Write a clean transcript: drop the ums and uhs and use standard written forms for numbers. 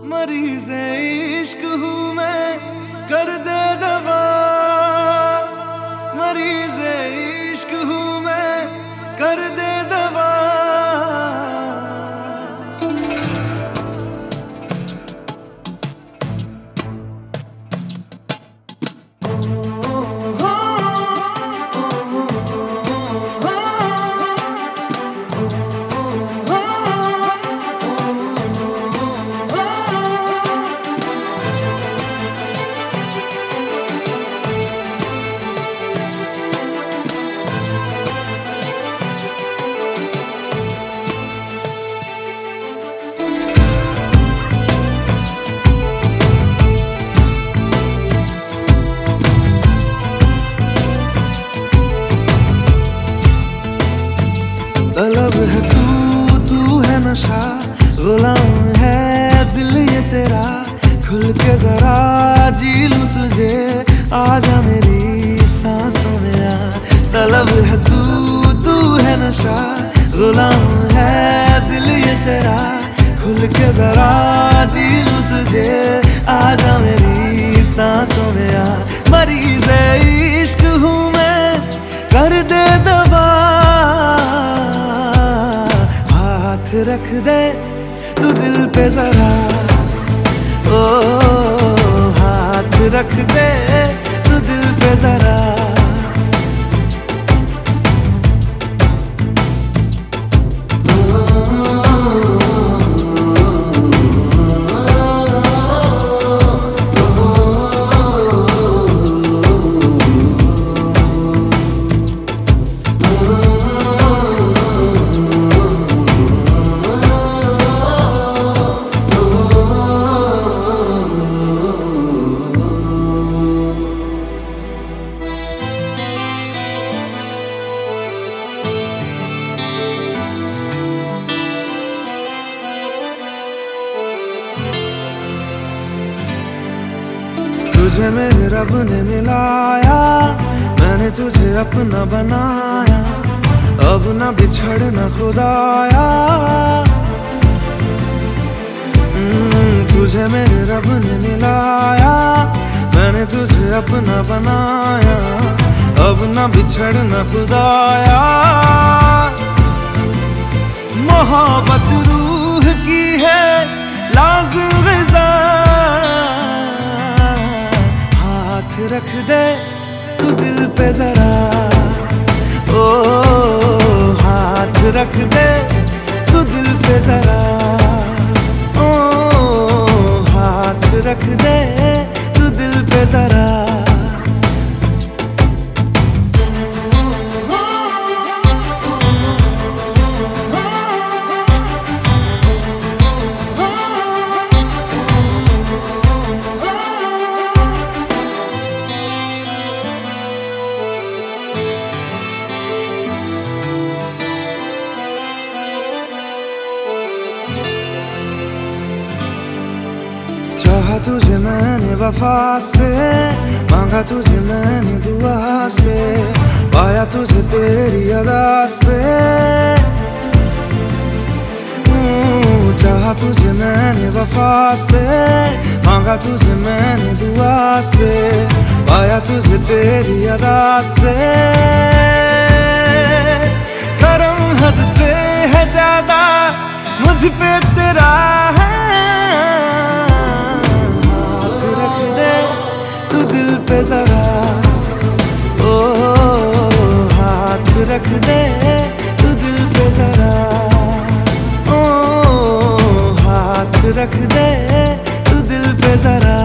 मरीज़े इश्क हूँ मैं, कर दे दवा। मरीज़े इश्क हूँ मैं, कर दे दवा। तलब है तू है नशा, गुलाम है दिल ये तेरा। खुल के जरा जी लूं तुझे, आजा मेरी सांसों में आ। तलब है तू है नशा, गुलाम है दिल ये तेरा। खुल के जरा जी लूं तुझे, आजा मेरी सांसों में आ। मरीज़े इश्क हूँ मैं, कर दे दवा। हाथ रख दे तू दिल पे जरा, ओ हाथ रख दे तू दिल पे जरा। तुझे मेरे रब ने मिलाया, मैंने तुझे अपना बनाया। अब ना बिछड़ना खुदाया, तुझे मेरे रब ने मिलाया। मैंने तुझे अपना बनाया, अब ना बिछड़ना खुदाया। मोहब्बत रूह की है लाज़िम ग़िज़ा। हाथ रख दे तू दिल पे जरा, ओ हाथ रख दे तू दिल पे जरा। ओ हाथ रख दे तू दिल पे जरा। चाहा तुझे मैंने वफा से, मांगा तुझे मैंने दुआ से। पाया तुझे तेरी अदा से, चाहा तुझे मैंने वफा से। मांगा तुझे मैंने दुआ से, पाया तुझे तेरी अदा से। करम हद से है ज्यादा मुझ पे तेरा है। दिल पे जरा, ओ हाथ रख दे तू दिल पे जरा। ओ हाथ रख दे तू दिल पे जरा।